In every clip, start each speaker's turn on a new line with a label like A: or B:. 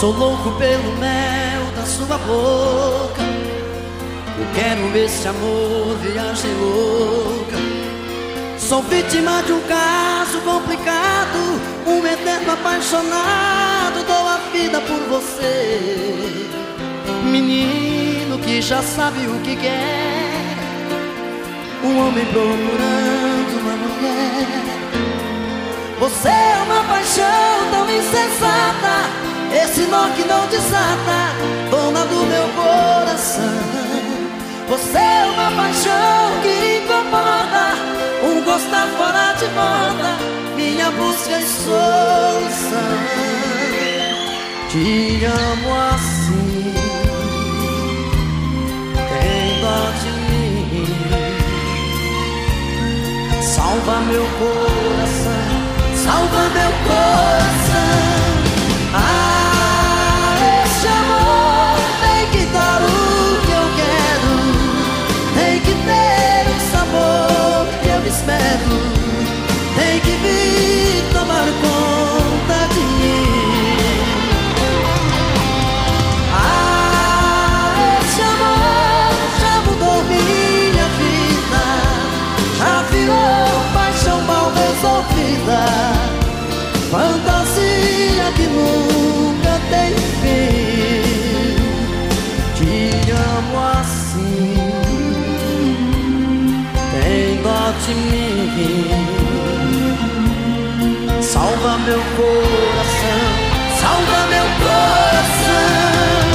A: Sou louco pelo mel da sua boca. Eu quero esse amor, viagem louca. Sou vítima de um caso complicado, um eterno apaixonado. Dou a vida por você, menino que já sabe o que quer. Um homem procurando uma mulher. Você é uma paixão tão insensata, esse nó que não desata, dona do meu coração. Você é uma paixão que incomoda, um gostar fora de moda, minha busca e solução. Te amo assim, tem dó de mim. Salva meu coração, salva meu coração. Esse amor tem que dar o que eu quero, tem que ter o sabor que eu espero, tem que vir tomar conta de mim. Esse amor já mudou minha vida, já virou paixão mal resolvida, fantasia que nunca tem fim. Te amo assim, tem dó de mim. Salva meu coração, salva meu coração.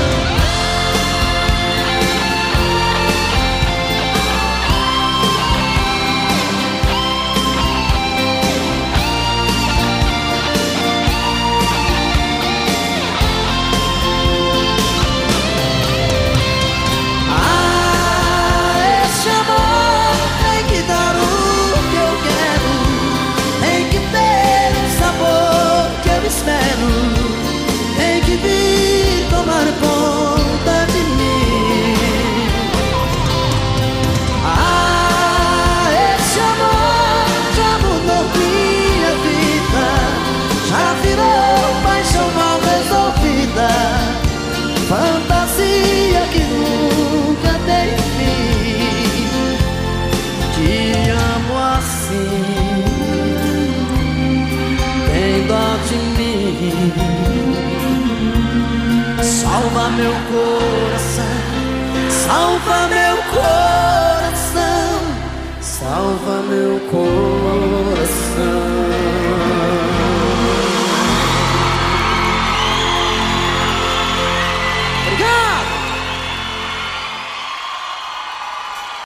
A: Tem que vir tomar conta de mim. Esse amor já mudou minha vida, já virou paixão mal resolvida, fantasia que nunca tem fim. Te amo assim, tem dó de mim. Salva meu coração, salva meu coração, salva meu coração.